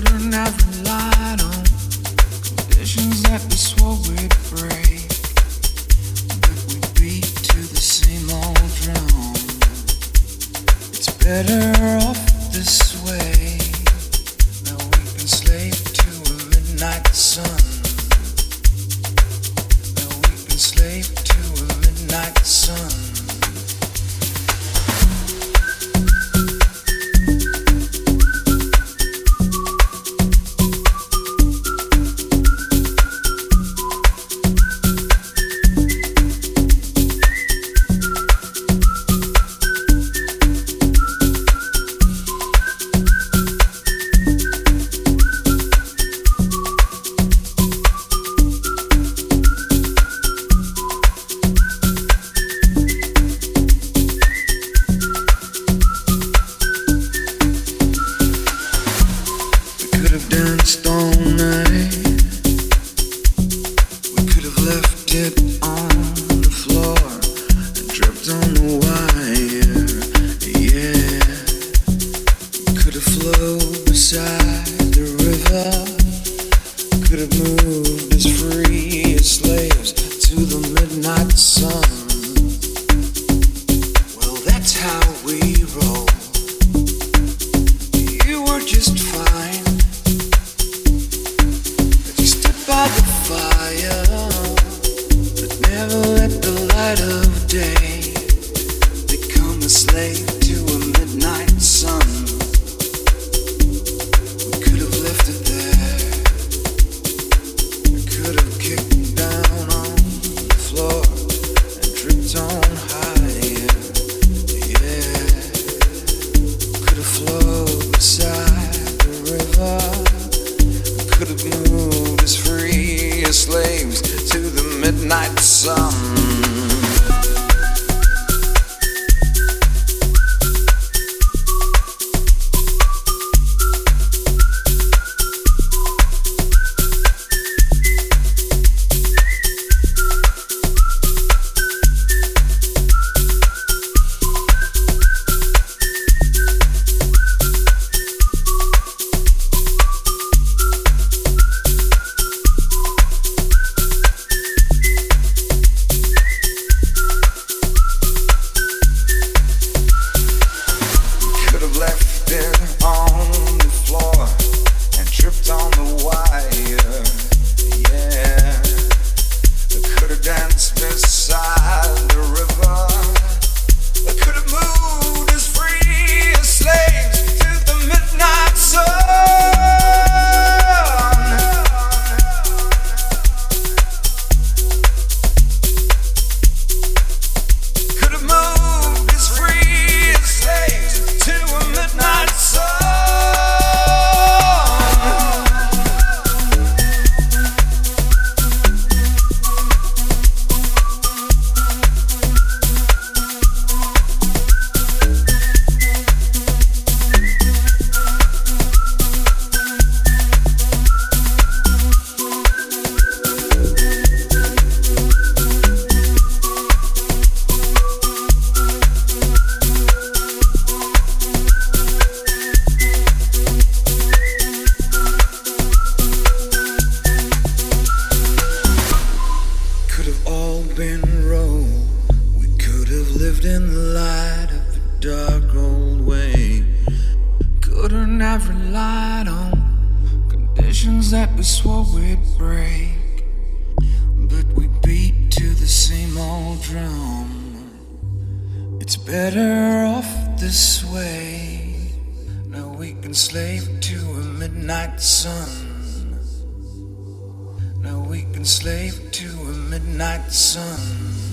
Couldn't have relied on conditions that we swore we'd break, but we beat to the same old drum. It's better off this way. Now we can slave to a midnight sun. Now we can slave to a midnight sun. Danced all night. We could have left it on the floor and tripped on the wire. Yeah, we could have flowed beside the river. Could have moved as free as slaves to the midnight sun. Well, that's how we roll. You were just fine by the fire, but never let the light of day become a slave to a midnight sun. We could have left it there. We could have kicked down on the floor and tripped on higher. Yeah, could have flowed beside the river. Could have moved as free as slaves to the midnight sun. In the light of the dark old way, couldn't have relied on conditions that we swore we'd break, but we beat to the same old drum. It's better off this way. Now we can slave to a midnight sun. Now we can slave to a midnight sun.